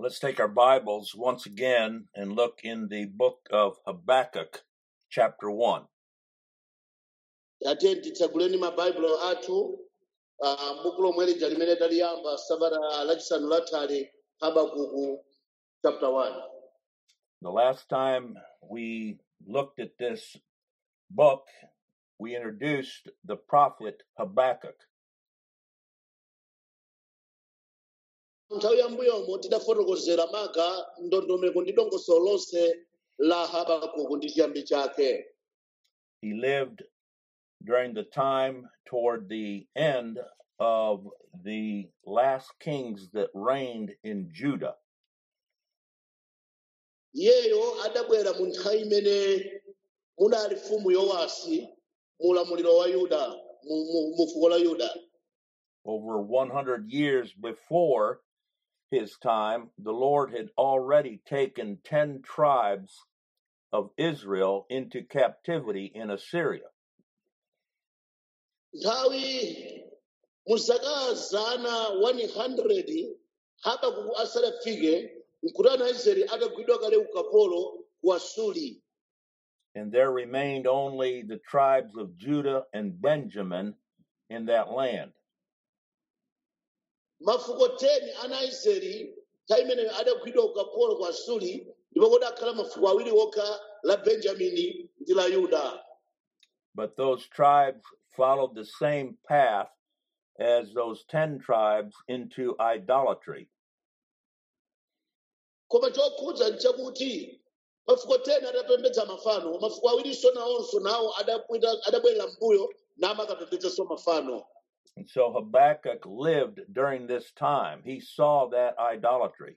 Let's take our Bibles once again and look in the book of Habakkuk, chapter 1. Ate titsaguleni mabaibulo athu m'buku lomwe lija limene taliyamba sabata lachisanu lathali Habakuku chapter 1. The last time we looked at this book, we introduced the prophet Habakkuk. Nthawi yambuyomo tidafotokozera maga ndondomeko ndi dongosolo lonse la Habakuku ndi chiyambi chake. He lived during the time toward the end of the last kings that reigned in Judah. Iyeyo adabwera mu nthawi imene munali mfumu Yowasi mu ulamuliro wa Yuda mu fuko la Yuda. Over 100 years before his time, the Lord had already taken 10 tribes of Israel into captivity in Assyria. Nthawi mu zaka zana 100 Habakuku asanafike n'kuti ana Israeli atagwidwa kale ukapolo ku Asuri. And there remained only the tribes of Judah and Benjamin in that land. Mafuko 10 ana Israeli nthawi imene adagwidwa ukapolo ku Asuri ndipo kudakhala mafuko awiri okha la Benjamini ndi la Yuda. But those tribes followed the same path as those 10 tribes into idolatry. Koma chokhudza nchakuti mafuko 10 adapembedza mafano, mafuko awirinso nawonso nawo adabwerera mbuyo namakapembedzanso mafano. And so Habakkuk lived during this time. He saw that idolatry.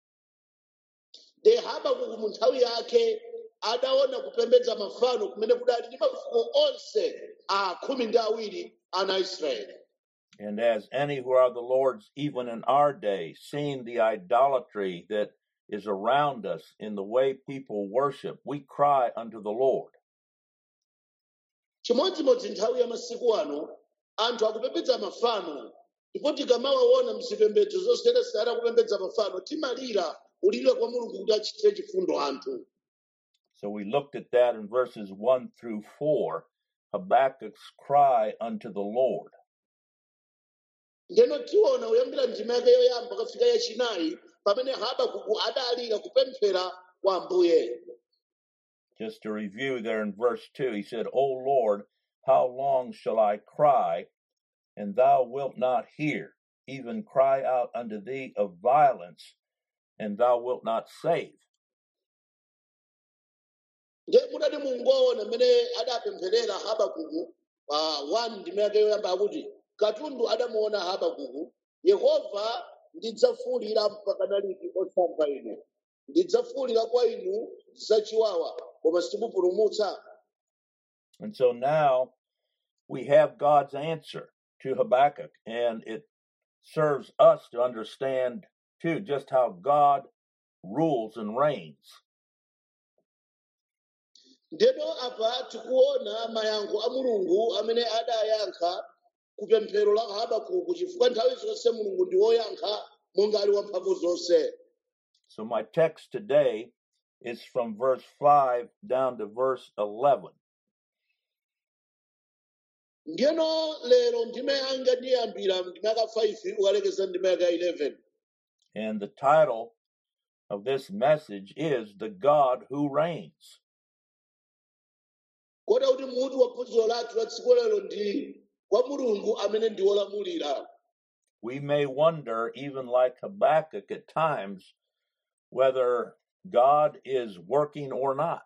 De Habakuku mu nthawi yake adaona kupembedza mafano kumene kudali ndi mafuko onse khumi ndi awiri ana Israeli. And as any who are the Lord's, even in our day, seeing the idolatry that is around us in the way people worship, we cry unto the Lord. Chimodzimodzi nthawi ya masiku ano anthu akupembedza mafano ndipo tikamawaona mzipembedzo zosiyanasiyana akupembedza mafano timalira ulire kwa Mulungu kuti achitire chifundo anthu. So we looked at that in verses 1 through 4, Habakkuk's cry unto the Lord. Ndeno tiona uyambira ndima yake yoyamba kafika yachinayi pamene Habakuku adalira kupemphera kwa Ambuye. Just to review there in verse 2, he said, O Lord, how long shall I cry, and thou wilt not hear, even cry out unto thee of violence, and thou wilt not save. Ndiye mudati mungoona mmene adapempherera Habakuku 1 ndima yake yoyamba akuti katundu adamuona Habakuku, Yehova ndidzafuwulira mpaka liti osamva ine, ndidzafuwulira kwa inu zachiwawa koma simupulumutsa. And so now we have God's answer to Habakkuk, and it serves us to understand too just how God rules and reigns. Ndeno apa tikuona mayankho a Mulungu amene adayankha kupemphero la Habakuku chifukwa nthawi zonse Mulungu ndi woyankha monga ali wamphamvu zonse. So my text today is from verse 5 down to verse 11. Ndiyeno lero ndime yanga ndiyambira ndime yaka 5 ukalekeza ndime yaka 11. And the title of this message is The God Who Reigns. Kota kuti mutu wa phunziro lathu la tsiku lero ndi kwa Mulungu amene ndi wolamulira. We may wonder, even like Habakkuk at times, whether God is working or not.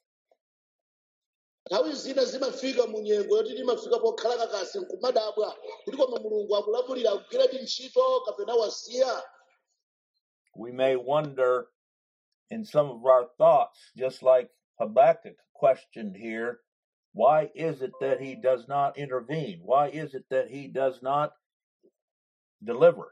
Nthawi zina zimafika mu nyengo yoti timafika pokhala kakasi nkumadabwa kuti koma Mulungu akulamulira akugwiradi ntchito kapena wasiya. We may wonder in some of our thoughts, just like Habakkuk questioned here, why is it that he does not intervene? Why is it that he does not deliver?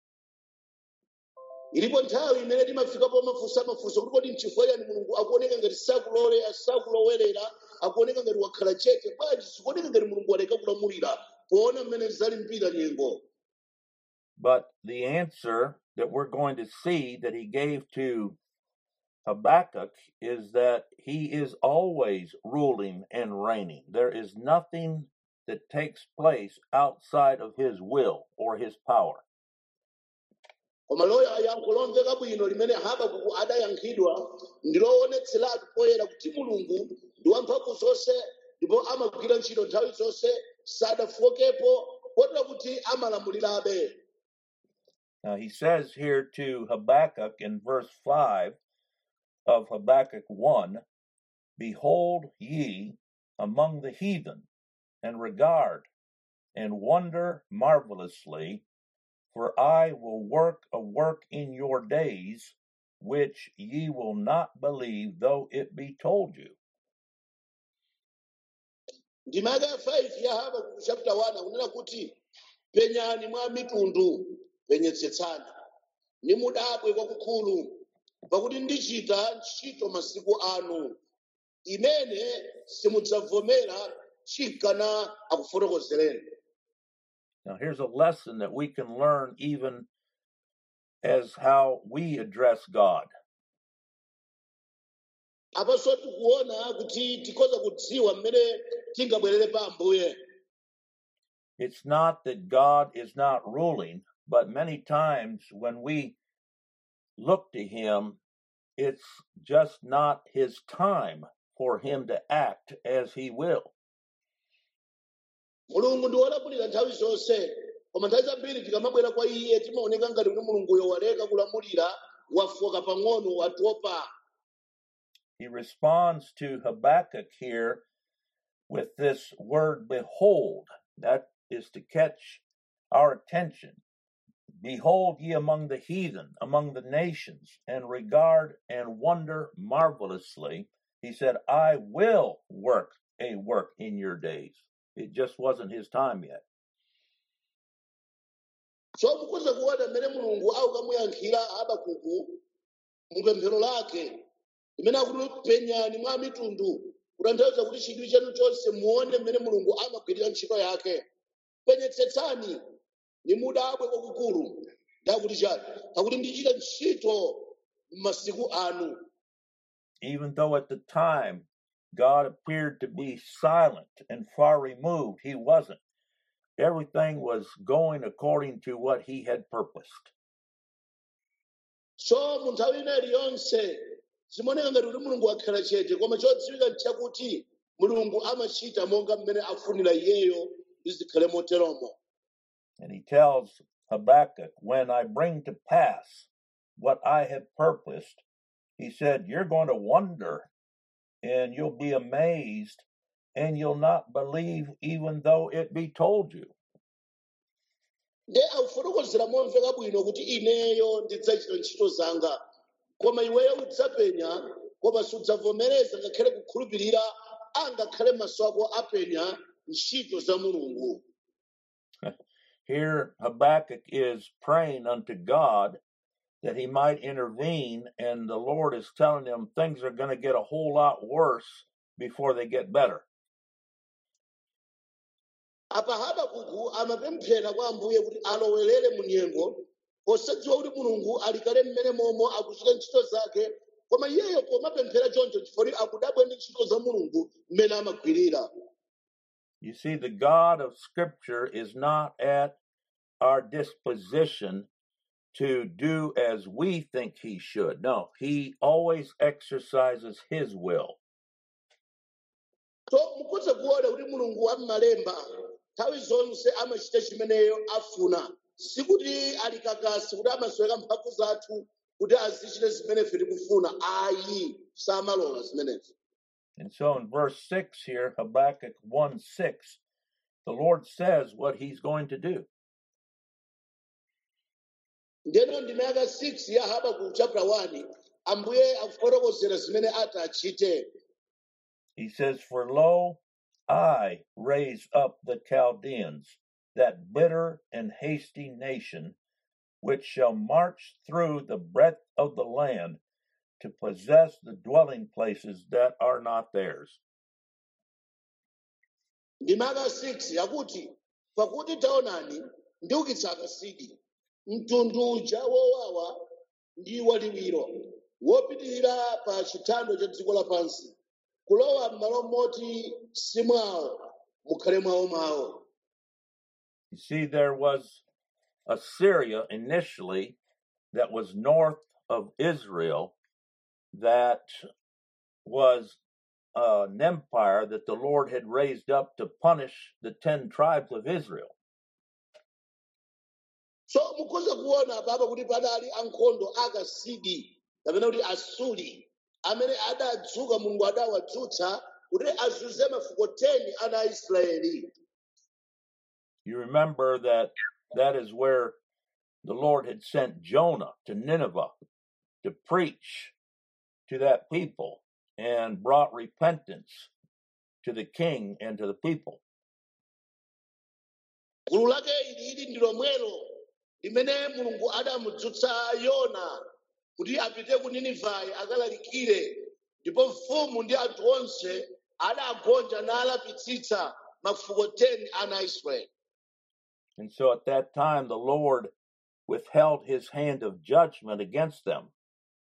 Ilipo nthawi imene timafika pomafunsa mafunso kuti kodi n'chifukwa chani Mulungu akuoneka ngati sakulowerera, akuoneka ngati wakhala chete, bwanji sikuoneka ngati Mulungu waleka kulamulira poona mmene zali mpira nyengo. But the answer that we're going to see that he gave to Habakkuk is that he is always ruling and reigning. There is nothing that takes place outside of his will or his power. koma loyo yankho lomveka bwino limene Habakuku adayankhidwa ndiloonetseratu poyera kuti mulungu ndi wamphamvu zonse ndipo amagwira ntchito nthawi zonse sadafokepo kotero kuti amalamulirabe. Now he says here to Habakkuk in verse 5 of Habakkuk 1, "Behold ye among the heathen, and regard and wonder marvelously, for I will work a work in your days, which ye will not believe, though it be told you." Ndimaka 5 ya Habakuku chapter 1 akunena kuti penyani mwa mitundu penyetsetsani nimudabwe kwakukulu pakuti ndichita ntchito masiku anu imene simudzavomera chikana akufotokozereni. Now here's a lesson that we can learn even as how we address God. Apaso tikuona kuti tikhoza kudziwa mmene tingabwerere pa Ambuye. It's not that God is not ruling, but many times when we look to him, it's just not his time for him to act as he will. Mulungu ndi wolamulira nthawi zonse koma nthawi zambiri tikamabwera kwa iye timaoneka ngati kuti mulunguyo waleka kulamulira wafoka pang'ono watopa. He responds to Habakkuk here with this word "behold." That is to catch our attention. "Behold ye among the heathen, among the nations, and regard and wonder marvelously." He said, "I will work a work in your days." It just wasn't his time yet. So mukhoza kuona mmene mulungu akukamuyankhira Habakuku mupemphero lake limene akuti penyani mwa mitundu kutanthauza kuti chidwi chanu chonse muone mmene mulungu amagwirira ntchito yake. Penyetsetsani nimudabwe kwakukulu ndakuti chani akuti ndichita ntchito m'masiku anu. Even though at the time God appeared to be silent and far removed, he wasn't. Everything was going according to what he had purposed. So mu nthawi ina iliyonse zimaoneka ngati kuti mulungu wakhala chete koma chodziwika nchakuti mulungu amachita monga mmene afunira iyeyo ndi zikhale moteromo. And he tells Habakkuk, "When I bring to pass what I have purposed," he said, "you're going to wonder and you'll be amazed and you'll not believe even though it be told you." Nde akufotokozera momveka bwino kuti ineyo ndidzachita ntchito zanga koma iweyo udzapenya koma sudzavomereza ngakhale kukhulupirira angakhale maso ako apenya ntchito za mulungu. Here Habakkuk is praying unto God that he might intervene, and the Lord is telling him things are going to get a whole lot worse before they get better. Apa Habakuku amapemphera kwa Ambuye kuti alowelere mu nyengo posadziwa kuti mulungu alikale mmene momwe akuchita ntchito zake koma iyeyo pomapemphera choncho chifukwa akudabwa ndi ntchito za mulungu mmene amagwirira. You see, the God of Scripture is not at our disposition to do as we think he should. No, he always exercises his will. So mukhoza kuona kuti mulungu ammalemba nthawi zonse amachita chimeneyo afuna sikuti alikakasi kuti amasweka mphamvu zathu kuti azichite zimene ife tikufuna ayi samalola zimenezi. And so in verse 6 here, Habakkuk 1:6, the Lord says what he's going to do. Ndeno ndimaka 6 ya Habakuku chapter 1 Ambuye akufotokozera zimene ati achite. He says, "For lo, I raise up the Chaldeans, that bitter and hasty nation, which shall march through the breadth of the land to possess the dwelling places that are not theirs." Ndimaka 6 yakuti pakuti taonani ndiukitsa akasidi mtundu uja wowawa ndi waliwiro wopitirira pa chithando cha dziko lapansi kulowa m'malo moti si mwawo mukhale mwawo. You see, there was Assyria initially that was north of Israel that was an empire that the Lord had raised up to punish the 10 tribes of Israel. So mukhoza kuona baba kuti padali ankhondo akasidi kapena kuti asuli amene adadzuka mulungu adawadzutsa kuti azunze mafuko 10 ana Israeli. You remember that is where the Lord had sent Jonah to Nineveh to preach to that people and brought repentance to the king and to the people. Gulu lake ili ndi lomwelo limene mulungu adamudzutsa Yona kuti apite ku Ninivai akalalikire ndipo mfumu ndi anthu onse adagonja nalapitsitsa mafuko 10 ana Israeli. And so at that time the Lord withheld his hand of judgment against them.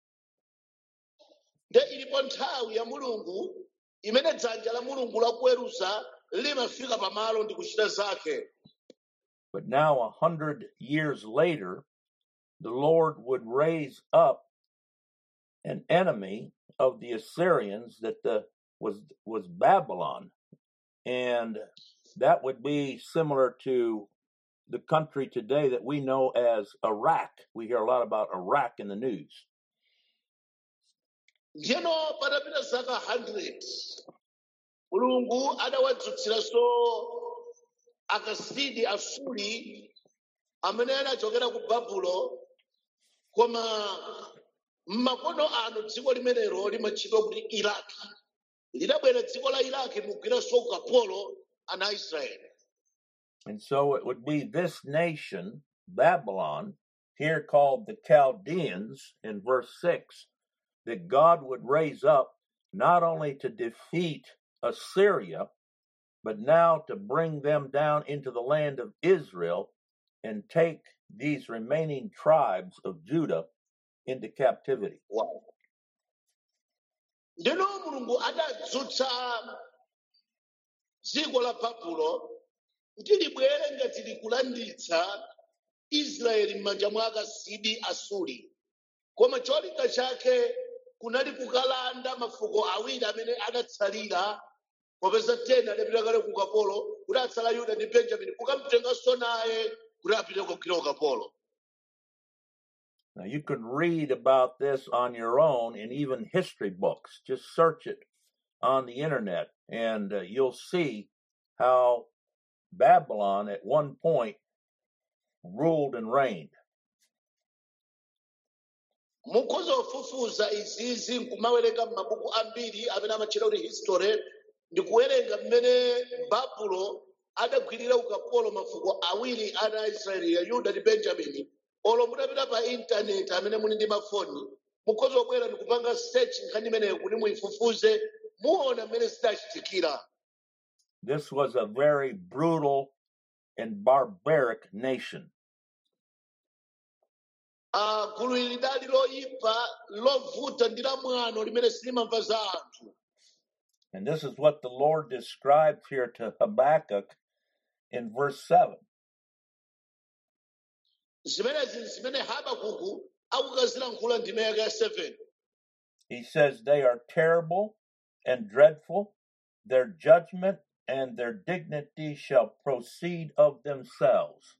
Nde ilipo nthawi ya mulungu imene dzanja la mulungu lakuweruza limafika pamalo ndi kuchita zake. But now 100 years later, the Lord would raise up an enemy of the Assyrians that was Babylon. And that would be similar to the country today that we know as Iraq. We hear a lot about Iraq in the news. Ndiyeno patapita zaka 100 mulungu adawadzutsiranso akasidi asuli amene anachokera ku Babulo, koma m'makono ano dziko limenelo limatchedwa kuti Iraki. Lidabwera dziko la Iraki likugwiranso ukapolo ana Israeli. And so it would be this nation, Babylon, here called the Chaldeans in verse 6, that God would raise up not only to defeat Assyria, but now to bring them down into the land of Israel and take these remaining tribes of Judah into captivity. Wow. Ndino mulungu adadzutsa dziko la Babulo kuti libwere ngati likulanditsa Israeli m'manja mwa akasidi asuli. Koma cholinga chake kunali kukalanda mafuko awiri amene adatsalira popeza 10 adapita kale ku ukapolo, kuti atsala Yuda ndi Benjamini kukamtenganso naye kuti apite kugwira ukapolo. Now you can read about this on your own in even history books. Just search it on the internet and you'll see how Babylon at one point ruled and reigned. Mukhoza kufufuza izizi nkumawerenga m'mabuku ambiri amene amatchedwa kuti history ndi kuwerenga mmene Babulo adagwirira ukapolo mafuko awiri ana Israeli ya Yuda ndi Benjamini. Olo mutapita pa internet amene muli ndi mafoni mukhoza kubwera ndi kupanga search nkhani imeneyo kuti muyifufuze muona mmene zidachitikira. This was a very brutal and barbaric nation. Gulu ili lidali loyipa lovuta ndi la mwano limene silimamva za anthu. And this is what the Lord describes here to Habakkuk in verse 7. Zimene Habakuku akukazilankhula ndime yake ya 7. He says, they are terrible and dreadful. Their judgment and their dignity shall proceed of themselves.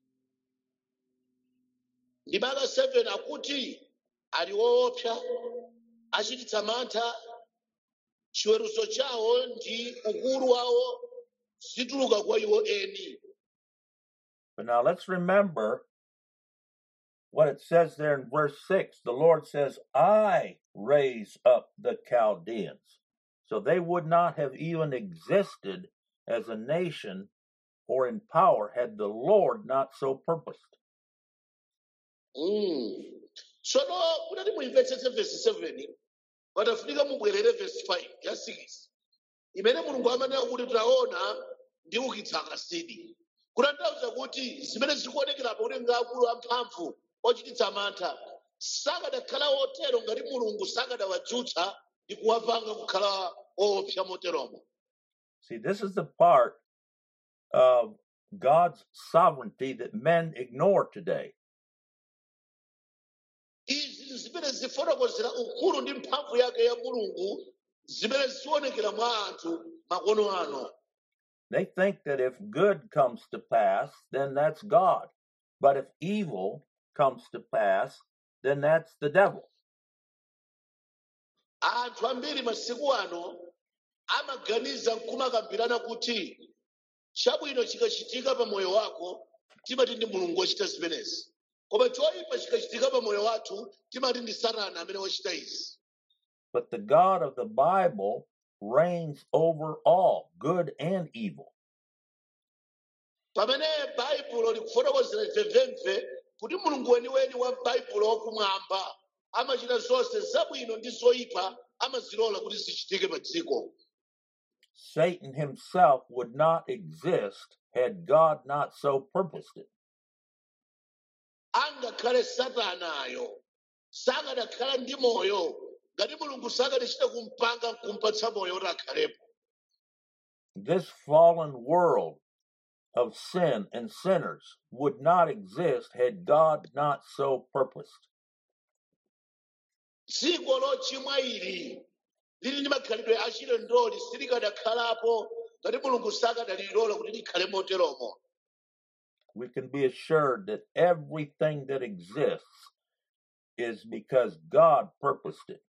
Ndime yake 7 akuti ali woopsa achititsa mantha, chiweruzo chawo ndi ukulu wawo zituluka kwa iwo eni. But now let's remember what it says there in verse 6. The Lord says, I raise up the Chaldeans. So they would not have even existed as a nation or in power had the Lord not so purposed. Sono kunati muimvetsetse verse 7 patafunika mubwerere verse 5 ya 6 imene mulungu amanena kuti taona ndiukitsa akasidi, kutanthauza kuti zimene zikuonekerapo kuti ngakulu amphamvu ochititsa mantha sakadakhala otero ngati mulungu sakadawadzutsa ndi kuwapanga kukhala oopsa moteromo. See, this is the part of God's sovereignty that men ignore today. Izi zimene zifotokozera ukulu ndi mphamvu yake ya mulungu zimene zionekera mwa anthu makono ano. They think that if good comes to pass, then that's God. But if evil comes to pass, then that's the devil. Anthu ambiri masiku ano amaganiza nkumakambirana kuti chabwino chikachitika pa moyo wako timati ndi mulungu wachita zimenezi, koma choyipa chikachitika pa moyo wathu timati ndi satana amene wachita izi. But the God of the Bible reigns over all, good and evil. Pamene baibulo likufotokozera imvemve kuti mulungu weniweni wa baibulo wakumwamba amachita zonse zabwino ndi zoyipa amazilola kuti zichitike pa dziko. Satan himself would not exist had God not so purposed it. Angakhale satanayo sakadakhala ndi moyo ngati mulungu sakadachita kumpanga kumpatsa moyo kuti akhalepo. This fallen world of sin and sinners would not exist had God not so purposed. Dziko lochimwa ili lili ndi makhalidwe achilendoli silikadakhalapo ngati mulungu sakadalilola kuti likhale moteromo. We can be assured that everything that exists is because God purposed it.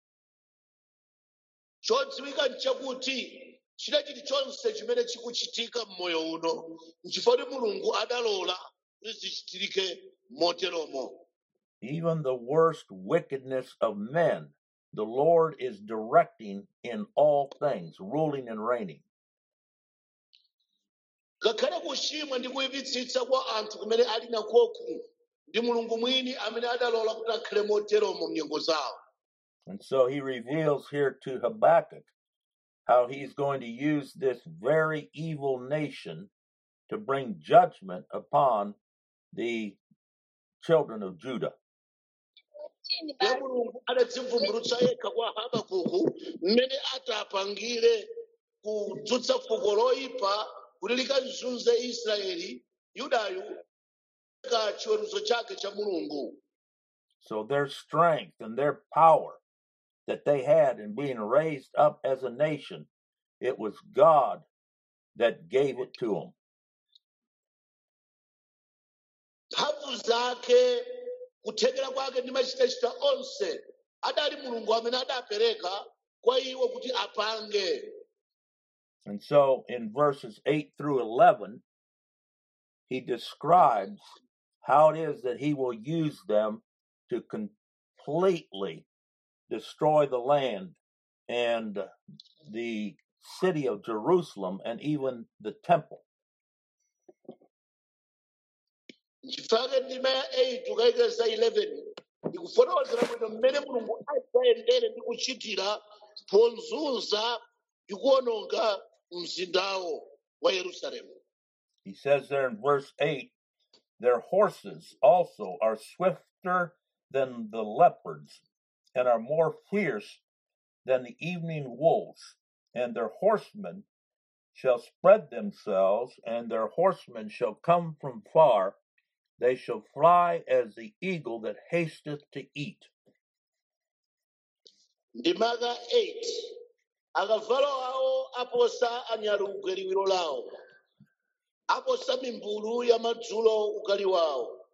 Chodziwika nchakuti china chilichonse chimene chikuchitika m'moyo uno nchifukwa kuti mulungu adalola kuti zichitike moteromo. Even the worst wickedness of men, the Lord is directing in all things, ruling and reigning. Ngakhale kuchimwa ndi kuyipitsitsa kwa anthu kumene ali nakoku ndi mulungu mwini amene adalola kuti akhale moteromo mnyengo zawo. And so he reveals here to Habakkuk how he's going to use this very evil nation to bring judgment upon the children of Judah. Ya mulungu adadzivumbulutsa yekha kwa Habakuku mmene atapangire kudzutsa fuko loyipa kuti likazunze Israeli, Yudayu ka chiweruzo chake cha mulungu. So their strength and their power that they had in being raised up as a nation, it was God that gave it to them. Mphamvu zake kuthekera kwake ndi machitachita onse adali mulungu amene adapereka kwa iwo kuti apange. And so in verses 8 through 11, he describes how it is that he will use them to completely destroy the land and the city of Jerusalem and even the temple. Chifukwa ndima ya 8 kukaikeza 11 ikufotokozera bwino mmene mulungu adzayendere ndi kuchitira pozunza ndi kuwononga mzindawo wa Yerusalemu. He says there in verse 8, their horses also are swifter than the leopards and are more fierce than the evening wolves, and their horsemen shall spread themselves, and their horsemen shall come from far. They shall fly as the eagle that hasteth to eat. Ndimaka 8 akavalo awo aposa anyalugwe liwiro lawo, aposa mimbulu ya madzulo ukali wawo,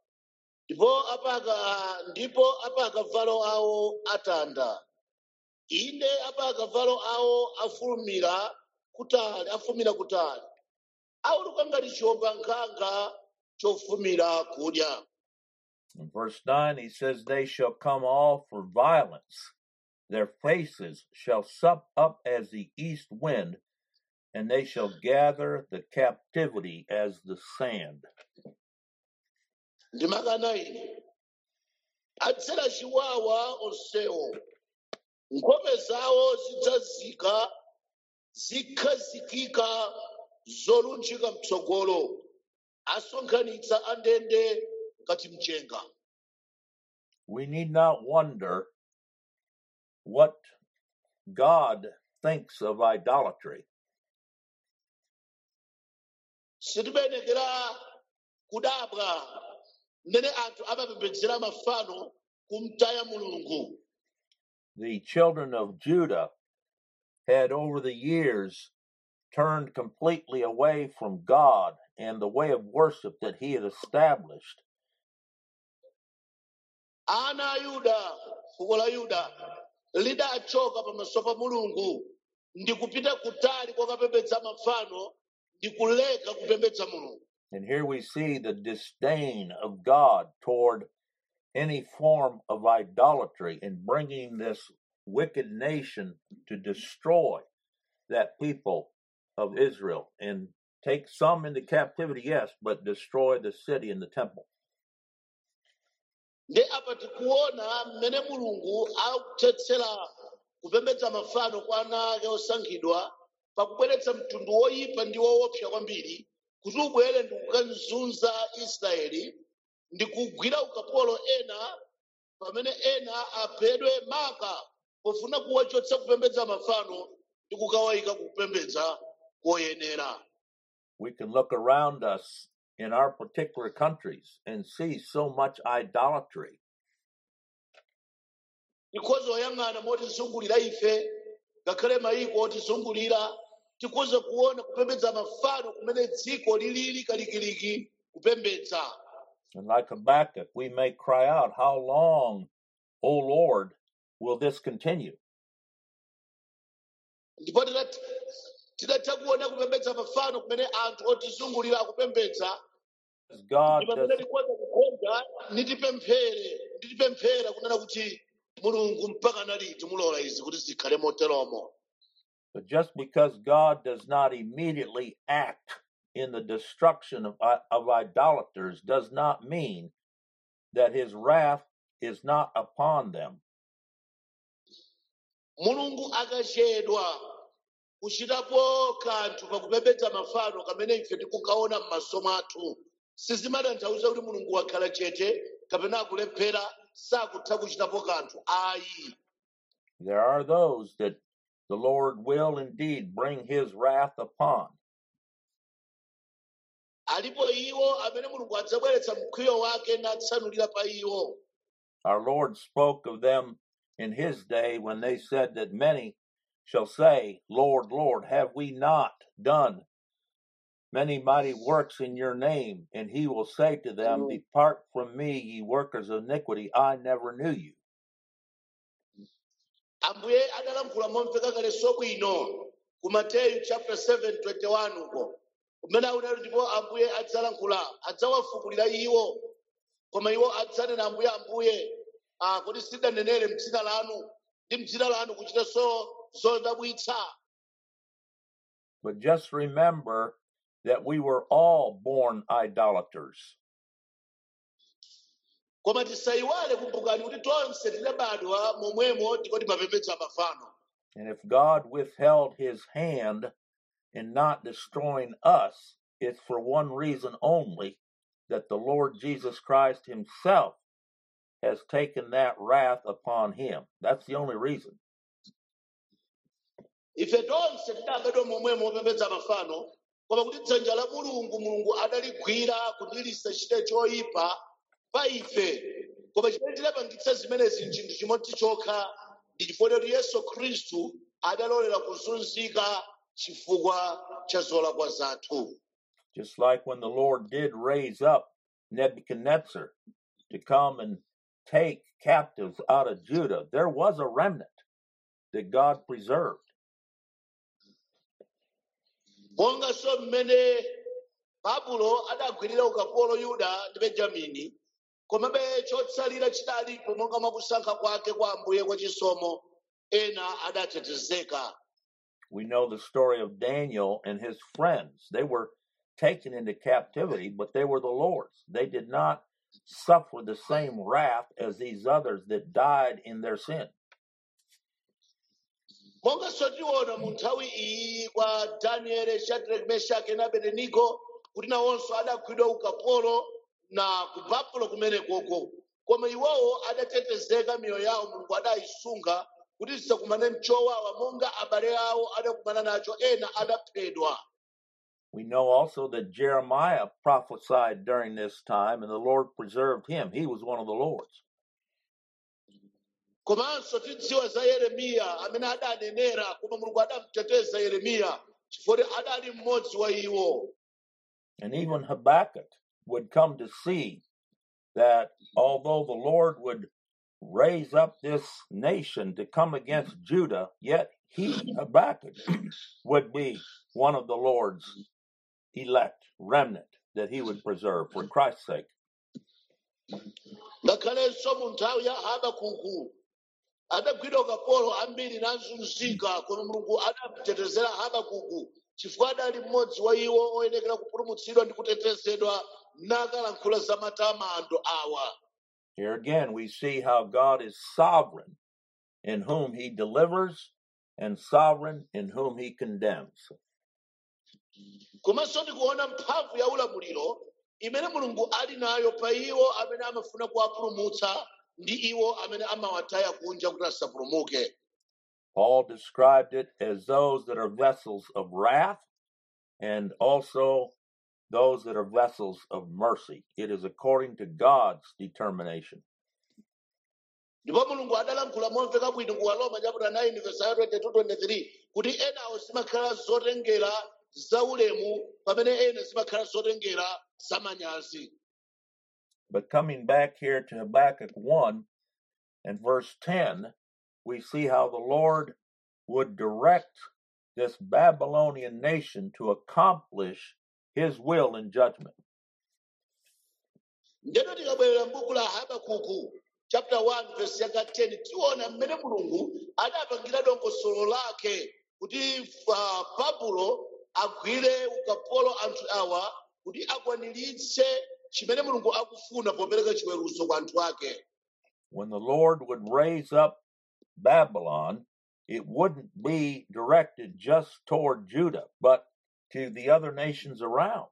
ndipo apa akavalo awo atanda, inde apa akavalo awo afumira kutali, auluka ngati chiwomba nkhanga chofumira kudya. In verse 9, he says, they shall come all for violence. Their faces shall sup up as the east wind, and they shall gather the captivity as the sand. Ndimaka 9 adzera chiwawa onsewo, nkhope zawo zidzazika zikhazikika zolunjika mtsogolo, asonkhanitsa andende ngati mchenga. We need not wonder what God thinks of idolatry. sitibenekera kudabwa mmene anthu amapembedzera mafano kumtaya mulungu. The children of Judah had over the years turned completely away from God and the way of worship that he had established. Ana a Yuda, fuko la Yuda, lidachoka pamaso pa mulungu ndi kupita kutali kokapembedza mafano ndi kuleka kupembedza mulungu. And here we see the disdain of God toward any form of idolatry in bringing this wicked nation to destroy that people of Israel and take some into captivity, yes, but destroy the city and the temple. Ndi apa tikuona mmene mulungu akuthetsera kupembedza mafano kwa ana ake osankhidwa pakubweretsa mtundu woyipa ndi woopsa kwambiri kuti ubwere ndi kukazunza Israeli ndi kugwira ukapolo ena pamene ena aphedwe maka pofuna kuwachotsa kupembedza mafano ndi kukawayika kupembedza koyenera. We can look around us in our particular countries and see so much idolatry. Tikhoza oyang'ana motizungulira ife ngakhale mayiko otizungulira tikhoza kuona kupembedza mafano kumene dziko lilili kalikiliki kupembedza. And like Habakkuk, we may cry out, "How long, O Lord, will this continue?" Ndipo tidatha kuona kupembedza mafano kumene anthu otizungulira akupembedza. As God Ndipo pamene does, tikhoza kukhonza nditipemphera kunena kuti mulungu mpaka naliti mulola izi kuti zikhale moteromo. but just because God does not immediately act in the destruction of idolaters does not mean that his wrath is not upon them. Mulungu akachedwa kuchitapo kanthu pakupembedza mafano kamene ife tikukaona m'maso mwathu sizimatanthauza kuti mulungu wakhala chete kapena akulephera sakutha kuchitapo kanthu ayi. There are those that the Lord will indeed bring his wrath upon. Alipo iwo amene mulungu adzabweretsa mkwiyo wake natsanulira pa iwo. Our Lord spoke of them in his day when they said that many shall say, "Lord, Lord, have we not done many mighty works in your name?" And he will say to them, "Depart from me, ye workers of iniquity, I never knew you." Ambuye adalankhula momveka kale bwino ku Mateyu chapter 7:21 uko kumene akunena ndipo ambuye adzalankhula adzawafukulira iwo koma iwo adzanena ambuye ambuye kodi sidanenere m'dzina lanu ndi m'dzina lanu kuchita zodabwitsa. But just remember that we were all born idolaters. Koma tisayiwale kumbukani kuti tonse tinabadwa momwemo ndipo timapembedza mafano. And if God withheld his hand in not destroying us, it's for one reason only, that the Lord Jesus Christ himself has taken that wrath upon him. That's the only reason. Ife tonse tinabadwa momwemo opembedza mafano koma kuti dzanja la mulungu adaligwira kudilisa chite choyipa pa ife koma chimene tinapangitsa zimenezi n'chinthu chimodzi chokha ndi chifukwa kuti Yesu Khristu adalolera kuzunzika chifukwa cha zolakwa zathu. Just like when the Lord did raise up Nebuchadnezzar to come and take captives out of Judah, there was a remnant that God preserved. Monga so mmene Babulo adagwirira ukapolo Yuda ndi Benjamini komabe chotsalira chidalipo monga mwakusankha kwake kwa Ambuye kwa chisomo ena adatetezeka. We know the story of Daniel and his friends. They were taken into captivity, but they were the Lord's. They did not suffer the same wrath as these others that died in their sin. Monga sotiona mu nthawi iyi kwa Daniel, Shadrach, Meshach na Abednego kuti nawonso adagwidwa ukapolo na ku Babulo kumene koko koma iwowo adatetezeka miyoyo yawo mulungu adayisunga kuti zisakumane mchowawa monga abale awo adakumana nacho ena adaphedwa. We know also that Jeremiah prophesied during this time, and the Lord preserved him. He was one of the Lord's. Komanso tidziwa za Yeremiya amene adanenera koma mulungu adamuteteza Yeremiya chifukwa adali mmodzi wa iwo. And even Habakkuk would come to see that although the Lord would raise up this nation to come against Judah, yet he, Habakkuk, would be one of the Lord's elect, remnant, that he would preserve for Christ's sake. Ngakhalenso mu nthawi ya Habakuku adagwidwa ukapolo ambiri nazunzika koma mulungu adamutetezera Habakuku chifukwa adali mmodzi wa iwo oyenekera kupulumutsidwa ndi kutetezedwa nakalankhula za matamando awa. Here again we see how God is sovereign in whom he delivers and sovereign in whom he condemns. Komanso ndikuona mphamvu ya ulamuliro imene mulungu ali nayo pa iwo amene amafuna kuwapulumutsa ndi iwo amene amawataya kunja kuti asapulumuke. Paul described it as those that are vessels of wrath and also those that are vessels of mercy. It is according to God's determination. Ndipo mulungu adalankhula momveka bwino ku Aroma chapter 9 verse 22-23 kuti enawo zimakhala zotengera zaulemu pamene ena zimakhala zotengera zamanyazi. But coming back here to Habakkuk 1 and verse 10, we see how the Lord would direct this Babylonian nation to accomplish his will in judgment. Ndeno tikabwerera m'buku la Habakuku chapter 1 verse yaka 10 tiona mmene mulungu adapangira dongosolo lake kuti Babulo agwire ukapolo anthu awa kuti akwaniritse chimene mulungu akufuna popereka chiweruzo kwa anthu ake. When the Lord would raise up Babylon, it wouldn't be directed just toward Judah, but to the other nations around.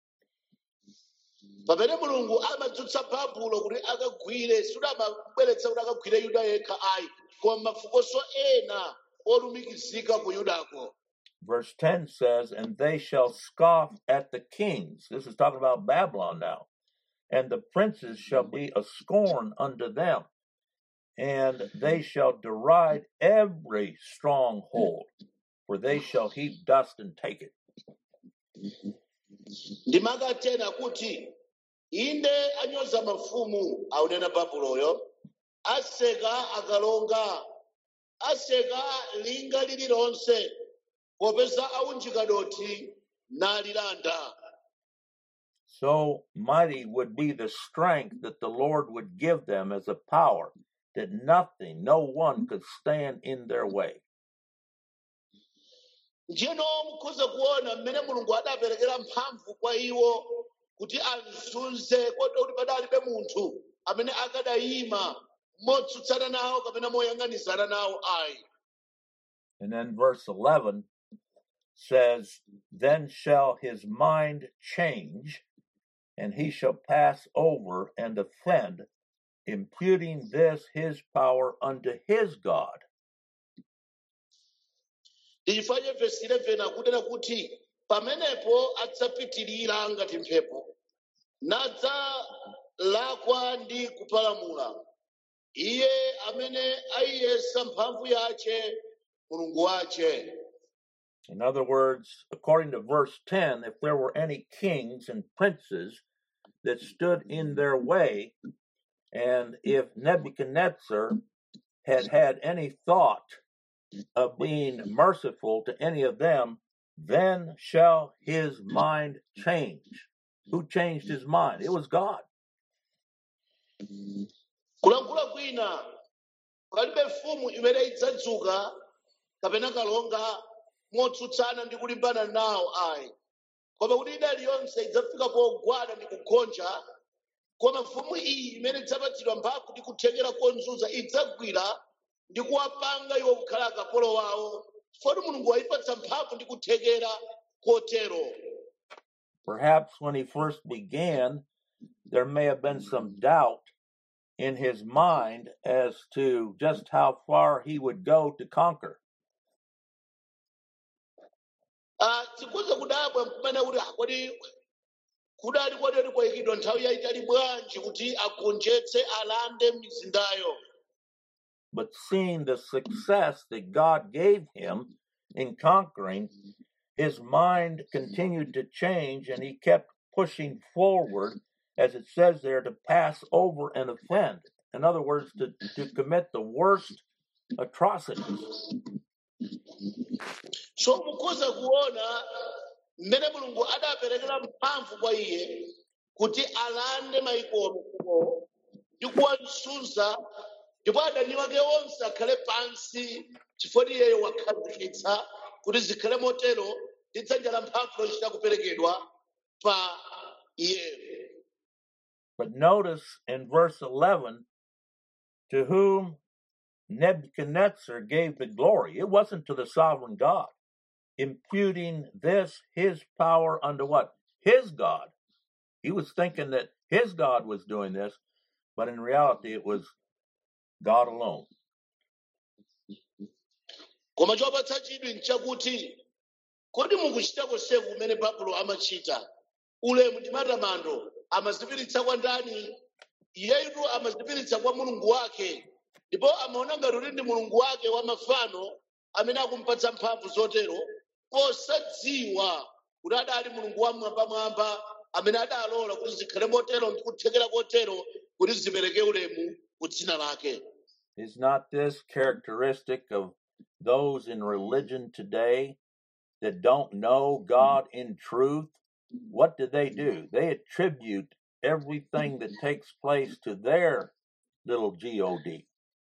Pamene mulungu amadzutsa Babulo kuti akagwire sudamabweretsa kuti akagwire Yuda yekha ayi koma mafukonso ena olumikizika ku Yudako. Verse 10 says, and they shall scoff at the kings. This is talking about Babylon now. And the princes shall be a scorn unto them. And they shall deride every stronghold, for they shall heap dust and take it. Ndimaka tena kuti inde anyoza mafumu aunena Babuloyo aseka akalonga aseka linga lililonse popeza aunjika doti nalilanda. So mighty would be the strength that the Lord would give them as a power, that nothing, no one could stand in their way. Njeno mukhoza kuona mmene mulungu adaperekera mphamvu kwa iwo kuti azunze kotero kuti padalibe munthu amene akadayima motsutsana nawo kapena moyang'anizana nawo ayi. And then verse 11 says, then shall his mind change, and he shall pass over and offend, imputing this his power unto his God. Ndifanye verse 11 akunena kuti pamenepo adzapitirira ngati mphepo nadza lakwa ndi kupalamula iye amene ayiyesa mphamvu yace mulungu wace. In other words, according to verse 10, if there were any kings and princes that stood in their way, and if Nebuchadnezzar had had any thought of being merciful to any of them, then shall his mind change. Who changed his mind? It was God. Kulankhula kwina palibe mfumu imene idzadzuka kapena kalonga motsutsana ndi kulimbana nawo ayi koma kuti idali yonse idzafika pogwada ndi kugonja koma mfumu iyi imene idzapatsidwa mphamvu ndi kuthekera konzunza idzagwira ndi kuwapanga iwo kukhala akapolo wawo chifukwa mulungu wayipatsa mphamvu ndi kuthekera kotero. Perhaps when he first began, there may have been some doubt in his mind as to just how far he would go to conquer. Tikuza kudabwa kumene kuti kodi kudali kodi kwayikidwa nthawi yayitali bwanji kuti agonjetse alande mizindayo. But seeing the success that God gave him in conquering, his mind continued to change and he kept pushing forward, as it says there, to pass over and offend. In other words, to commit the worst atrocities. So mukhoza kuona mmene Mulungu adaperekera mphamvu kwa iye kuti alande mayiko ndi kuwazunza ndipo adani wake onse akhale pansi chifukwa iyeyo wakhazikitsa kuti zikhale motero ndi dzanja la mphamvu lochita kuperekedwa pa iyeyo. But notice in verse 11, to whom Nebuchadnezzar gave the glory. It wasn't to the sovereign God, imputing this, his power, unto what? His God. He was thinking that his God was doing this, but in reality it was God alone. Koma chopatsa chidwi nchakuti kodi mukuchita konse kumene Babulo amachita ulemu ndi matamando amazipiritsa kwa ndani? Iyeyu amazipiritsa kwa Mulungu wake, ndipo amaona ngati kuti ndi Mulungu wake wa mafano amene akumpatsa mphamvu zotero, posadziwa kuti adali Mulungu wamwambamwamba amene adalola kuti zikhale motero ndi kuthekera kotero kuti zipereke ulemu ku dzina lake. Is not this characteristic of those in religion today that don't know God in truth? What do? They attribute everything that takes place to their little God.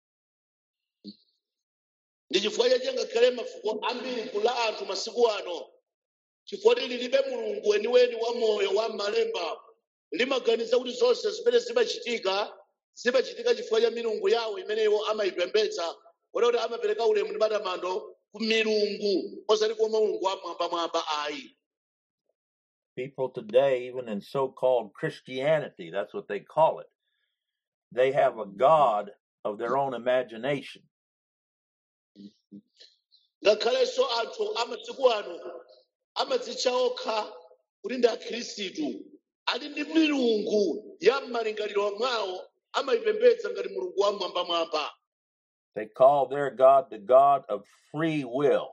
Ndi chifukwa chache ngakhale mafuko ambiri kula anthu masiku ano chifukwa lilibe Mulungu weniweni wa moyo wa malemba limaganiza kuti zonse zimene zimachitika chifukwa cha milungu yawo imeneyo amayipembedza, kuti amapereka ulemu ndi matamando ku milungu osati kwa Mulungu wamwambamwamba ayi. People today, even in so-called Christianity, that's what they call it, they have a God of their own imagination. Ngakhalenso anthu amasiku ano amadzitcha okha kuti ndi akhristu ali ndi milungu ya m'malingaliro mwawo amayipembedza ngati Mulungu wamwambamwamba. They call their God the God of free will.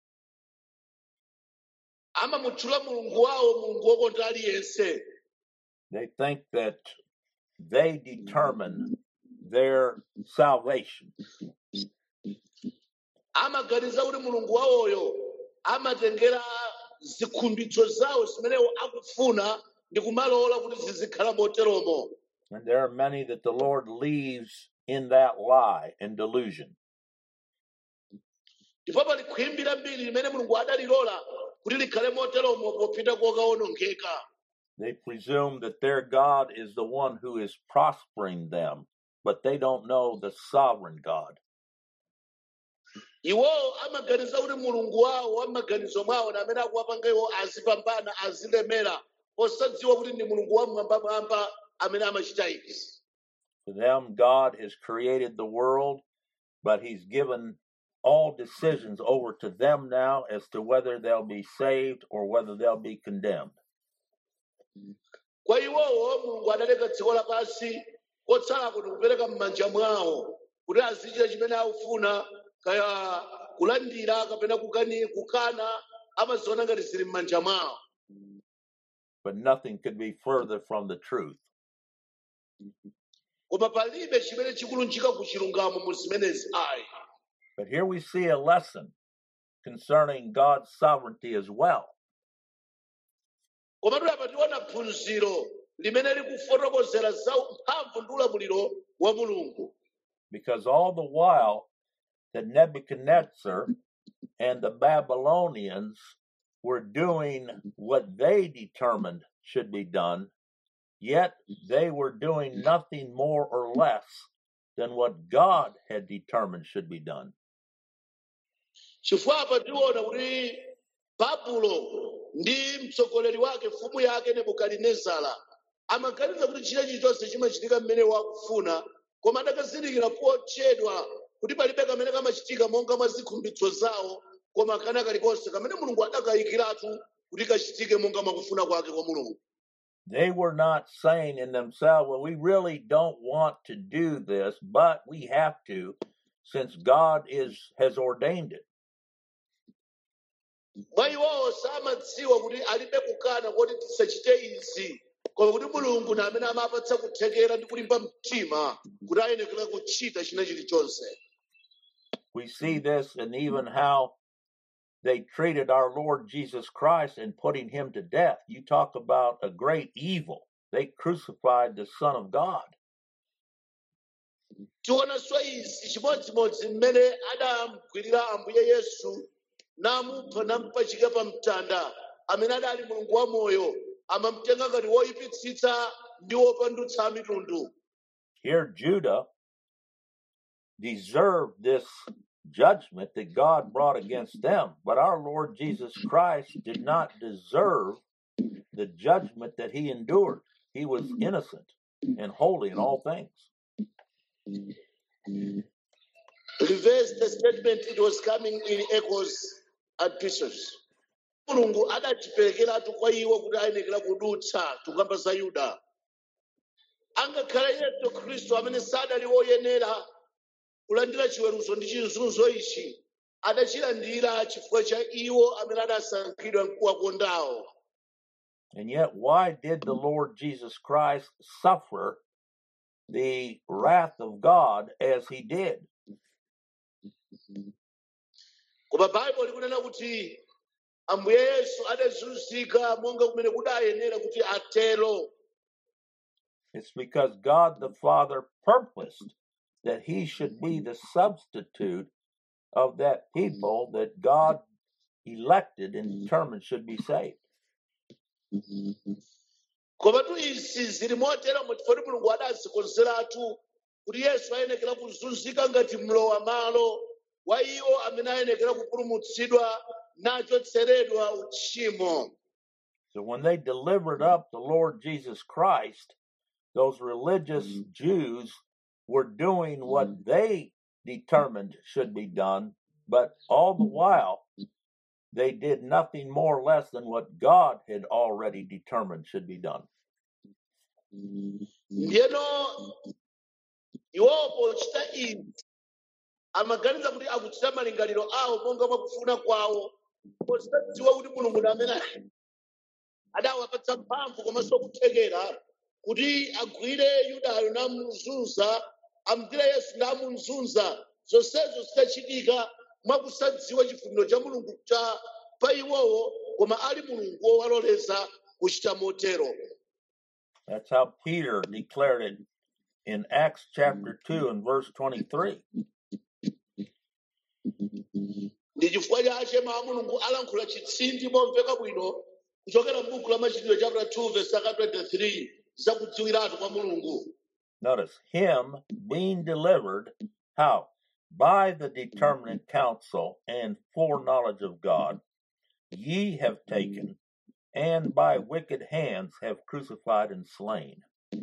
Amamutchula Mulungu wawo Mulungu wokonda aliyense. They think that they determine their salvation. Amaganiza kuti Mulungu wawoyo amatengera zikhumbitso zawo zimene akufuna ndi kumalola kuti zizikhala moteromo. And there are many that the Lord leaves in that lie and delusion. Ndipo pali khwimbi lambiri limene Mulungu adalilola kuti likhale moteromo popita kokawonongeka. They presume that their God is the one who is prospering them, but they don't know the sovereign God. Iwo amaganiza kuti Mulungu wawo amaganizo mwawo na amene akuwapanga iwo azipambana azilemera osadziwa kuti ndi Mulungu wamwambamwamba amene amachita izi. For them, God has created the world, but he's given all decisions over to them now as to whether they'll be saved or whether they'll be condemned. Kwa iwowo Mulungu adaleka dziko lapansi kotsala kuti kupereka m'manja mwawo kuti azichita chimene akufuna, kaya kulandira kapena kukana amaziona ngati zili m'manja mwawo. But nothing could be further from the truth. Koma palibe chimene chikulunjika ku chilungamo mu zimenezi ayi. But here we see a lesson concerning God's sovereignty as well. Koma tulapa tiona phunziro limene likufotokozera za mphamvu ndi ulamuliro wa Mulungu. Because all the while that Nebuchadnezzar and the Babylonians were doing what they determined should be done, yet they were doing nothing more or less than what God had determined should be done. Chifukwa apa tiona kuti Babulo ndi mtsogoleri wake mfumu yake Nebukadinezara amaganiza kuti chilichonse chimachitika mmene wakufuna, koma adakazindikira potchedwa kuti palibe kamene kamachitika monga mwa zikhumbo zawo, koma kana kalikonse kamene mulungu adakayikiratu kuti kachitike monga mwakufuna kwake kwa mulungu. They were not saying in themselves, well, we really don't want to do this, but we have to, since God has ordained it. Mwa iwowo samadziwa kuti alibe kukana kuti tisachite izi, koma kuti mulungu ndi amene amapatsa kuthekera ndi kulimba mtima kuti ayenekera kuchita china chilichonse. We see this in even how they treated our Lord Jesus Christ in putting him to death. You talk about a great evil. They crucified the Son of God. Tionanso izi chimodzimodzi mmene adamugwirira Ambuye Yesu namupha nampachika pa mtanda, amene adali mulungu wa moyo, amamutenga ngati woyipitsitsa ndi wopandutsa mitundu. Here Judah deserved this judgment that God brought against them, but our Lord Jesus Christ did not deserve the judgment that he endured. He was innocent and holy in all things. Reverse the statement, it was coming in echoes and pieces. Mulungu adachiperekeratu kwa iwo kuti ayenekera kudutsa tukamba za Yuda. Angakhale Yesu Khristu amene sadali woyenera kulandira chiweruzo ndi chizunzo ichi, adachilandira chifukwa cha iwo amene adasankhidwa kuwakondawo. And yet, why did the Lord Jesus Christ suffer the wrath of God as he did? Koma Bible likunena kuti Ambuye Yesu adazunzika monga kumene kudayenera kuti atero. It's because God the Father purposed that he should be the substitute of that people that God elected and determined should be saved. Koma tu izi zili motero mutifoti mulungu adazikonzeratu kuti Yesu ayenekera kuzunzika ngati mlowa malo wa iwo amene ayenekera kupulumutsidwa nachotseredwa uchimo. So when they delivered up the Lord Jesus Christ, those religious Jews were doing what they determined should be done, but all the while they did nothing more or less than what God had already determined should be done. Ndiyeno iwo pochita izi amaganiza kuti akuchita malingaliro awo monga mwakufuna kwawo, posadziwa kuti mulungu ndi amene adawapatsa mphamvu komanso kuthekera kuti agwire Yudayo namuzunza, amugwire Yesu namuzunza, zonsezo zitachitika mwakusadziwa chifuniro cha mulungu cha pa iwowo, koma ali mulungu wowaloleza kuchita motero. That's how Peter declared it in Acts chapter 2 and verse 23. Ndi chifukwa chache mawu a mulungu alankhula chitsindi momveka bwino kuchokera m'buku la Machitidwe chapter 2 verse 23 zakudziwiratu kwa mulungu. Notice, him being delivered, how? By the determinate counsel and foreknowledge of God, ye have taken, and by wicked hands have crucified and slain.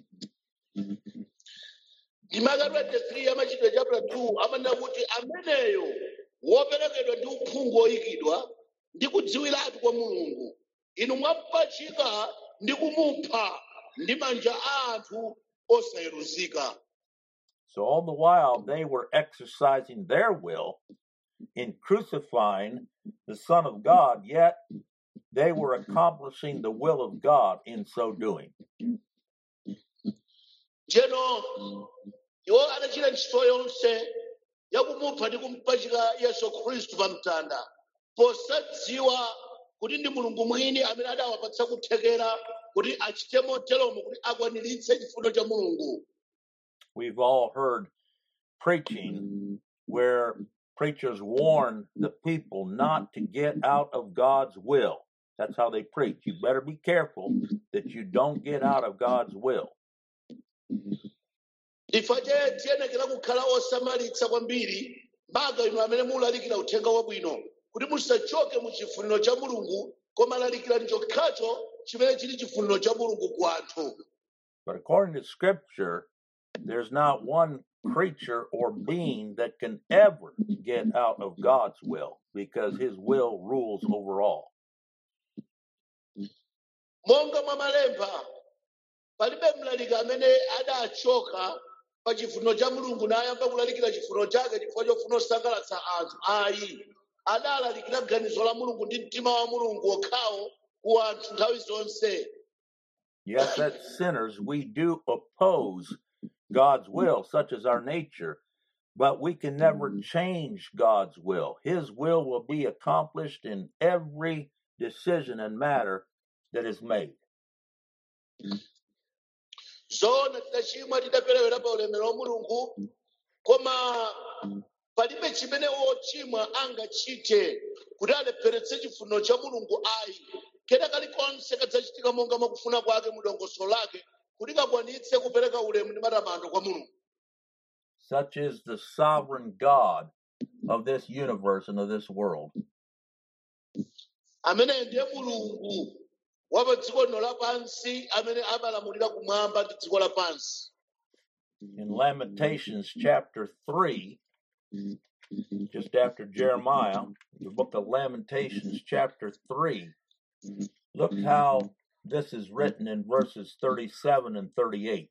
Ndimaka 23 ya Machitidwe chapter 2 amanena kuti ameneyo woperekedwa ndi uphungu oyikidwa ndi kudziwiratu kwa mulungu, inu mwapachika ndi kumupha ndi manja a anthu osayeruzika. So all the while they were exercising their will in crucifying the Son of God, yet they were accomplishing the will of God in so doing. Jeno iwo adachita ntchito yonse yakumupha ndi kumpachika Yesu Khristu pa mtanda, posadziwa kuti ndi mulungu mwini amene adawapatsa kuthekera kuti achite moteromo kuti akwaniritse chifundo cha mulungu. We've all heard preaching where preachers warn the people not to get out of God's will. That's how they preach. You better be careful that you don't get out of God's will. Ifaje tiyenekera kukhala osamalitsa kwambiri mpaka inu amene mulalikira uthenga wabwino kuti musachoke mu chifuniro cha mulungu, koma lalikirani chokhacho chimene chili chifuniro cha mulungu ku anthu. But according to Scripture, There's not one creature or being that can ever get out of God's will, because his will rules over all. monga mwa malemba palibe mlaliki amene adachoka pa chifuniro cha mulungu nayamba kulalikira chifuniro chake chifukwa chofuna kusangalatsa anthu ayi adalalikira ganizo la mulungu ndi mtima wa mulungu wokhawo ku anthu nthawi zonse. Yes, as sinners, we do oppose God's will, such as our nature, but we can never change God's will. His will be accomplished in every decision and matter that is made. Zona tidachimwa tidaperewera pa ulemerero wa mulungu koma palibe chimene wochimwa angachite kuti alepheretse chifuniro cha mulungu ayi kena kalikonse kadzachitika monga mwakufuna kwake mudongosolo lake kuti kakwanitse kupereka ulemu ndi matamando kwa mulungu. Such is the sovereign God of this universe and of this world. Amene ndiye mulungu wa pa dziko lino lapansi amene amalamulira kumwamba ndi dziko lapansi. In Lamentations chapter 3, just after Jeremiah, the book of Lamentations chapter 3, look how this is written in verses 37 and 38.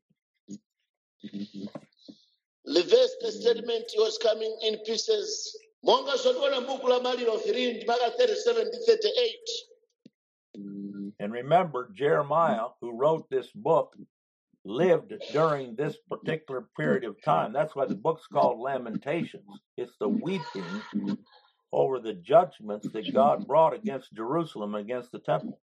Reverse the statement was coming in pieces. Monga zotona m'buku la Maliro 3 mpaka 37 ndi 38. And remember, Jeremiah, who wrote this book, lived during this particular period of time. That's why the book's called Lamentations. It's the weeping over the judgments that God brought against Jerusalem, against the temple.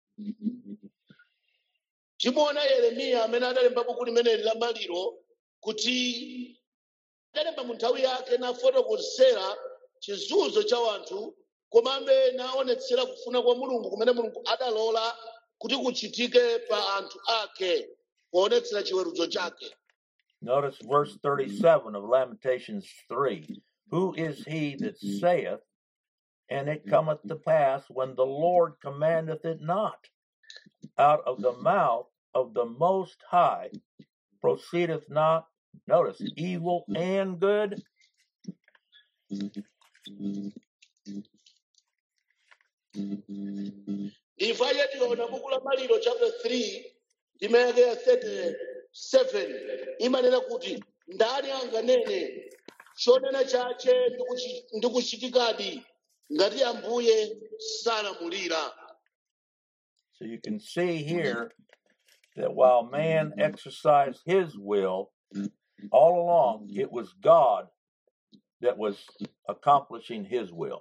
Timuona Yeremiya amene adalemba buku limeneli la Maliro kuti adalemba mu nthawi yake nafotokozera chizunzo cha wanthu komabe naonetsera kufuna kwa mulungu kumene mulungu adalola kuti kuchitike pa anthu ake kuonetsera chiweruzo chake. Notice verse 37 of Lamentations 3. Who is he that saith, and it cometh to pass when the Lord commandeth it not? Out of the mouth of the Most High proceedeth not, notice, evil and good? If I had to buku la Maliro chapter 3 ndimeke ya 37 imanena kuti ndani anganene chonena chache ndikuchitikadi ngati Ambuye sanamulira. So you can see here that while man exercised his will, all along it was God that was accomplishing his will.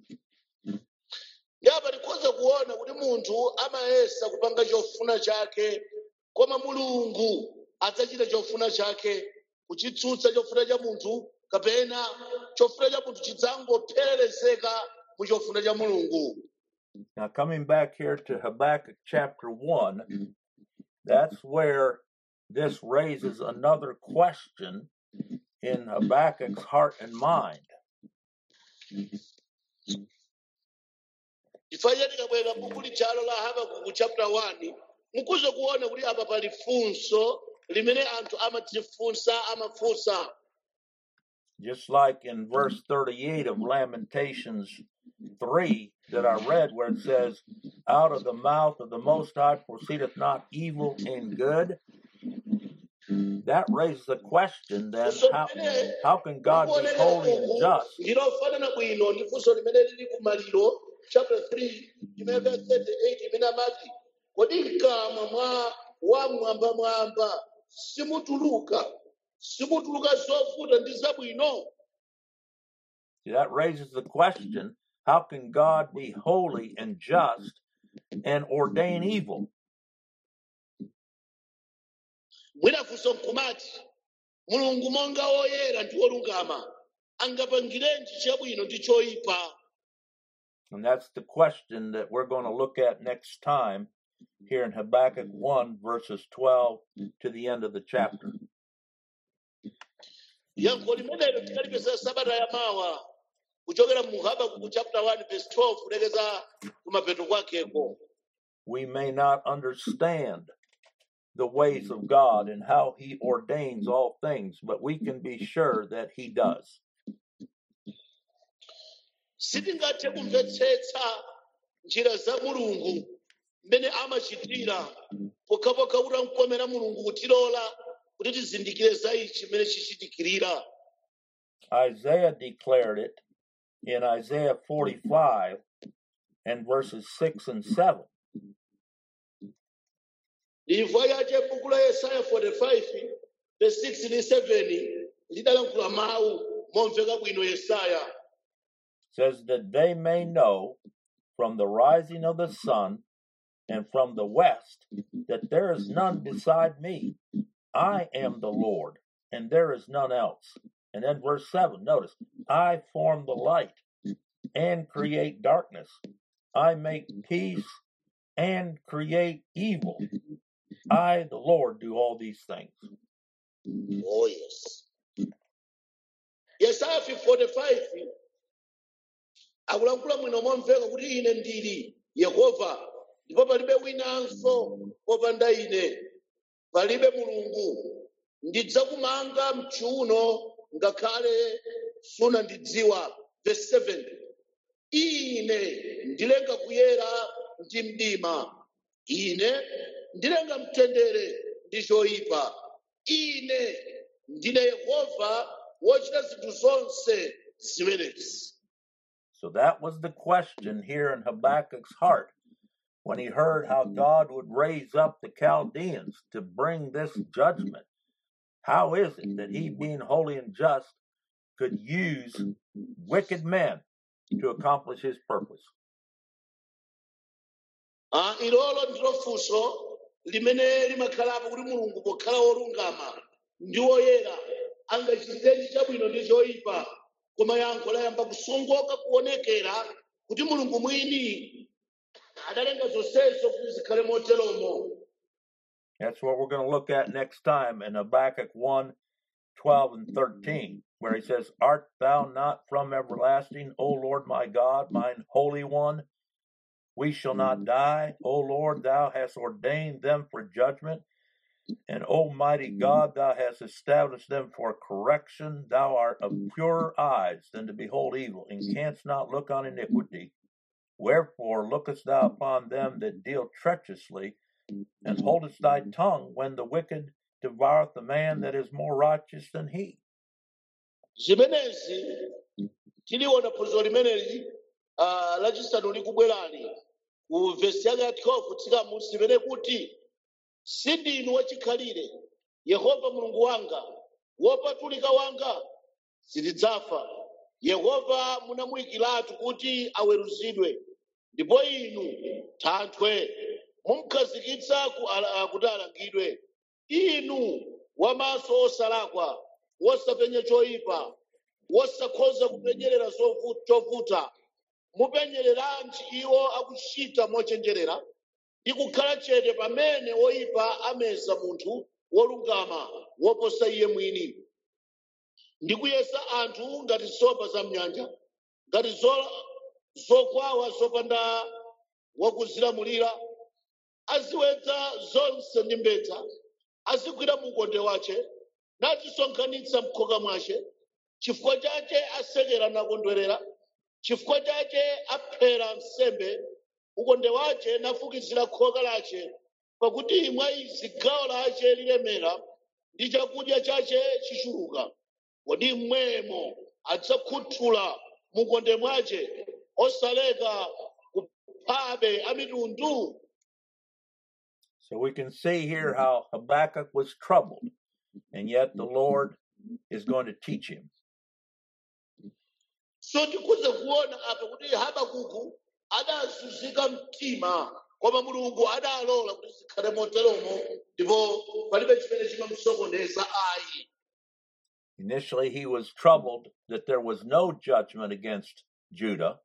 Yaba ndikoza kuona kuti munthu amayesa kupanga chofuna chake koma mulungu adzachita chofuna chake kuchitsutsa chofuna cha munthu kapena chofuna cha munthu chidzangophererezeka mu chofuna cha mulungu. Now, coming back here to Habakkuk chapter 1, that's where this raises another question in Habakkuk's heart and mind. Chifukwa tikabwera buku lijalo la Habakuku chapter 1 mukuzo kuona kuti apa pali funso limene anthu amafunsa. Just like in verse 38 of Lamentations 3 that I read, where it says, out of the mouth of the Most High proceedeth not evil and good. That raises the question then, how can God be holy and just? Ndilofanana bwino ndi funso limene lili ku Maliro chapter 3 imene 38 imene amati kodi mkamwa wa mwamba simutuluka zovuta ndi zabwino. That raises the question, how can God be holy and just and ordain evil? Mwina funso nkumati mulungu monga oyera ndi olungama angapangirenji chabwino ndi choyipa. And that's the question that we're going to look at next time here in Habakkuk 1, verses 12 to the end of the chapter. Yankho limenelo tikalipeza sabata ya mawa kuchokera mu Habakuku chapter 1 verse 12 kulekeza kumapeto kwakeko. We may not understand the ways of God and how he ordains all things, but we can be sure that he does. sitingathe kumvetsetsa njira za mulungu mmene amachitira pokhapokha kuti amkomera mulungu kutilola kuti tizindikire za ichi mmene chichitikirira. Isaiah declared it in Isaiah 45 and verses 6 and 7. Ndimva yache buku la Yesaya 45 verse 6 ndi 7 lidalankhula mawu momveka bwino Yesaya. Says that they may know from the rising of the sun and from the west that there is none beside me. I am the Lord, and there is none else. And then verse 7, notice, I form the light and create darkness. I make peace and create evil. I, the Lord, do all these things. Oh yes. Yesaya 45 akulankhula mwino momveka kuti ine ndili Yehova ndipo palibe winanso popanda ine, palibe mulungu. Ndidzakumanga mchiuno ngakhale sunandidziwa. Verse 7, ine ndilenga kuyera ndi mdima, ine ndilenga mtendere ndi choyipa, ine ndine Yehova wochita zinthu zonse zimenezi. So that was the question here in Habakkuk's heart when he heard how God would raise up the Chaldeans to bring this judgment. How is it that he, being holy and just, could use wicked men to accomplish his purpose? Ilolo ndilo funso limene limakhalapo kuti mulungu pokhala wolungama ndi woyera angachitenji chabwino ndi choyipa, koma yankho layamba kusongoka kuonekera kuti mulungu mwini adalenga zonsezo kuti zikhale moteromo. That's what we're going to look at next time in Habakkuk 1, 12 and 13, where he says, Art thou not from everlasting, O Lord my God, mine Holy One? We shall not die. O Lord, thou hast ordained them for judgment. And Almighty God, thou hast established them for correction. Thou art of purer eyes than to behold evil, and canst not look on iniquity. Wherefore lookest thou upon them that deal treacherously, and holdest thy tongue when the wicked devoureth the man that is more righteous than he. Zimenezi tiliona phunziro limeneli lachisanu likubwerani ku vesi yake ya 12 tsika musi limene kuti sindinu wachikhalire Yehova mulungu wanga, wopatulika wanga sitidzafa. Yehova munamuyikiratu kuti aweruzidwe, ndipo inu Thanthwe mumkhazikitsa kuti alangidwe. Inu wamaso osalakwa, wosapenya choyipa, wosakhoza kupenyerera chovuta, mupenyereranji iwo akuchita mochenjerera ndi kukhala chete pamene woyipa ameza munthu wolungama woposa iye mwini, ndi kuyesa anthu ngati nsomba za mnyanja, ngati zokwawa zopanda wakuzilamulira. Aziwedza zonse ndi mbedza, azigwira mukonde wace, nazisonkhanitsa m'khoka mwace. Chifukwa chache asekera nakondwerera, chifukwa chache aphera nsembe, ukonde wace nafukizira khoka lace, pakuti mwa izi gawo lace lilemera ndi chakudya chace chichuluka. Kodi mmwemo adzakhuthula mukonde mwace osaleka kuphabe amitundu. So we can see here how Habakkuk was troubled, and yet the Lord is going to teach him. So tikhoza kuona apa kuti Habakuku adazunzika mtima, koma mulungu adalola kuti zikhale moteromo, ndipo palibe chimene chimamusokoneza ayi. Initially, he was troubled that there was no judgment against Judah.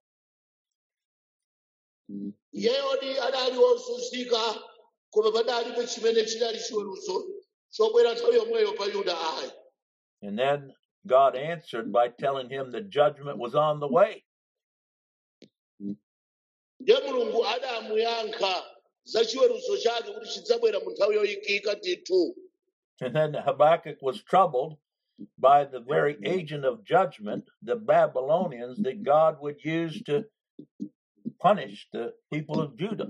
Yeyodi adali wozunzika, koma padalibe chimene chinali chiweruzo chobwera nthawi yomweyo pa Yuda ayi. And then God answered by telling him the judgment was on the way. Ndiye mulungu adamuyankha za chiweruzo chake kuti chidzabwera mu nthawi yoyikika ndithu. And then Habakkuk was troubled by the very agent of judgment, the Babylonians, that God would use to punish the people of Judah.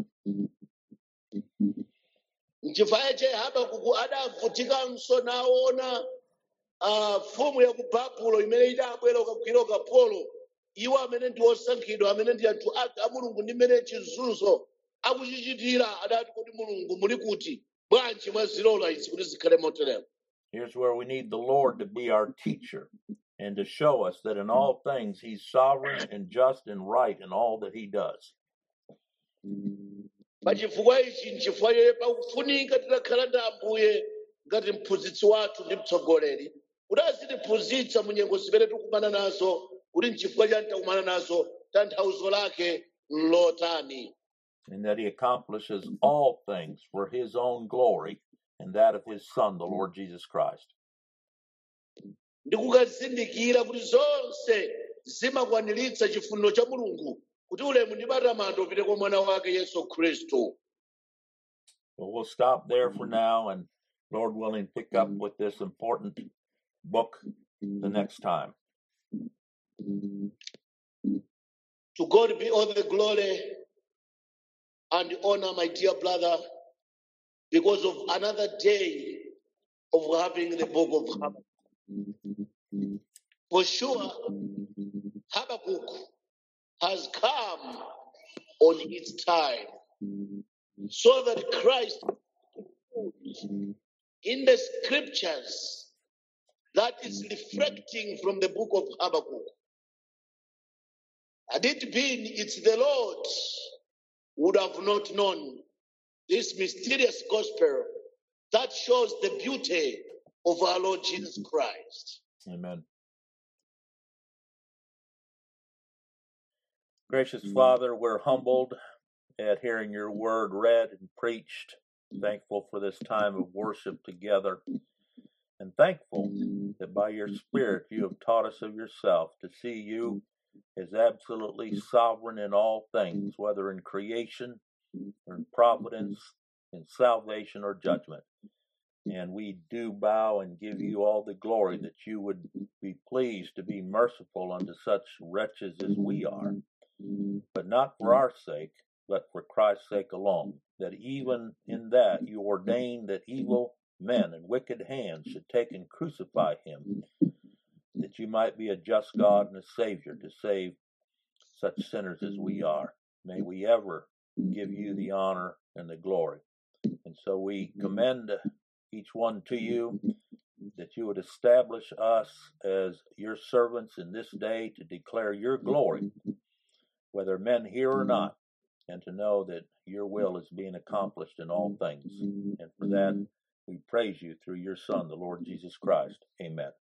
N'chifukwa cha Habakuku adavutikanso naona mfumu ya ku Babulo imene idabwera ukagwira ukapolo, iwo amene ndi osankhidwa amene ndi anthu ake a Mulungu ndi mmene chizunzo akuchichitira, adati kuti Mulungu muli kuti bwanji mwazilola izi kuti zikhale moteremo. Here's where we need the Lord to be our teacher and to show us that in all things He's sovereign and just and right in all that He does. Pachifukwa ichi n'chifukwa pakufunika titakhala ndi Ambuye ngati mphunzitsi wathu ndi mtsogoleri, kuti azitiphunzitsa mu nyengo zimene tikukumana nazo, kuti n'chifukwa chani takumana nazo, tanthauzo lake n'lotani. And that He accomplishes all things for His own glory and that of His Son, the Lord Jesus Christ. Ndikukazindikira kuti zonse zimakwaniritsa chifuniro cha Mulungu, kuti ulemu ndi matamando upite kwa mwana wake Yesu Khristu. Well, we'll stop there for now, and Lord willing, pick up with this important book the next time. To God be all the glory and honor, my dear brother, because of another day of having the book of Habakkuk. For sure, Habakkuk has come on its time, so that Christ in the scriptures that is reflecting from the book of Habakkuk. Had it been it's the Lord, would have not known this mysterious gospel that shows the beauty of our Lord Jesus Christ. Amen. Gracious Father, we're humbled at hearing your word read and preached. Thankful for this time of worship together. And thankful that by your Spirit you have taught us of yourself to see you as absolutely sovereign in all things, whether in creation or in providence, in salvation or judgment. And we do bow and give you all the glory that you would be pleased to be merciful unto such wretches as we are, but not for our sake, but for Christ's sake alone, that even in that you ordained that evil men and wicked hands should take and crucify him, that you might be a just God and a Savior to save such sinners as we are. May we ever give you the honor and the glory. And so we commend each one to you, that you would establish us as your servants in this day to declare your glory, whether men hear or not, and to know that your will is being accomplished in all things. And for that, we praise you through your Son, the Lord Jesus Christ. Amen.